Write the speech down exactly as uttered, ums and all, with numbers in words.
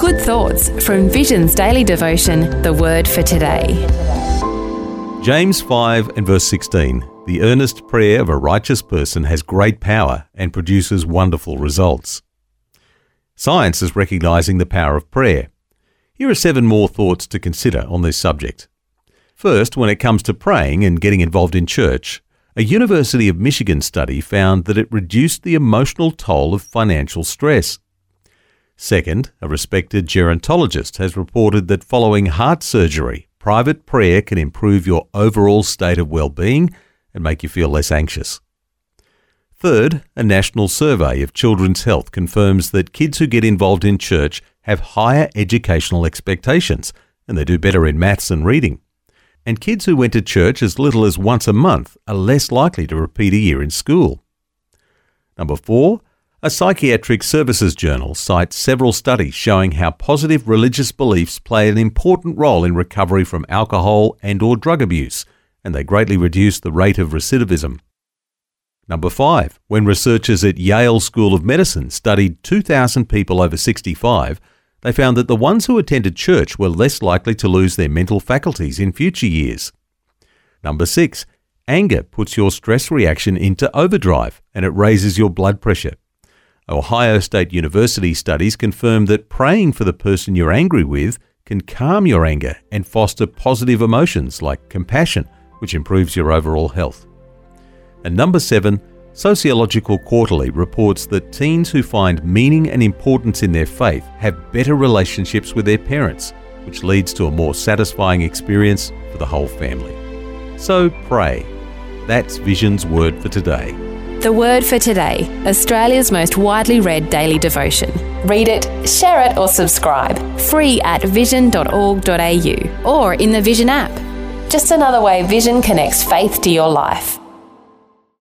Good thoughts from Vision's daily devotion, The Word for Today. James five and verse sixteen. The earnest prayer of a righteous person has great power and produces wonderful results. Science is recognising the power of prayer. Here are seven more thoughts to consider on this subject. First, when it comes to praying and getting involved in church, a University of Michigan study found that it reduced the emotional toll of financial stress. Second, a respected gerontologist has reported that following heart surgery, private prayer can improve your overall state of well-being and make you feel less anxious. Third, a national survey of children's health confirms that kids who get involved in church have higher educational expectations and they do better in maths and reading. And kids who went to church as little as once a month are less likely to repeat a year in school. Number four, a psychiatric services journal cites several studies showing how positive religious beliefs play an important role in recovery from alcohol and or drug abuse, and they greatly reduce the rate of recidivism. Number five, when researchers at Yale School of Medicine studied two thousand people over sixty-five, they found that the ones who attended church were less likely to lose their mental faculties in future years. Number six, anger puts your stress reaction into overdrive and it raises your blood pressure. Ohio State University studies confirm that praying for the person you're angry with can calm your anger and foster positive emotions like compassion, which improves your overall health. And number seven, Sociological Quarterly reports that teens who find meaning and importance in their faith have better relationships with their parents, which leads to a more satisfying experience for the whole family. So pray. That's Vision's Word for Today. The Word for Today, Australia's most widely read daily devotion. Read it, share it or subscribe. Free at vision dot org dot a u or in the Vision app. Just another way Vision connects faith to your life.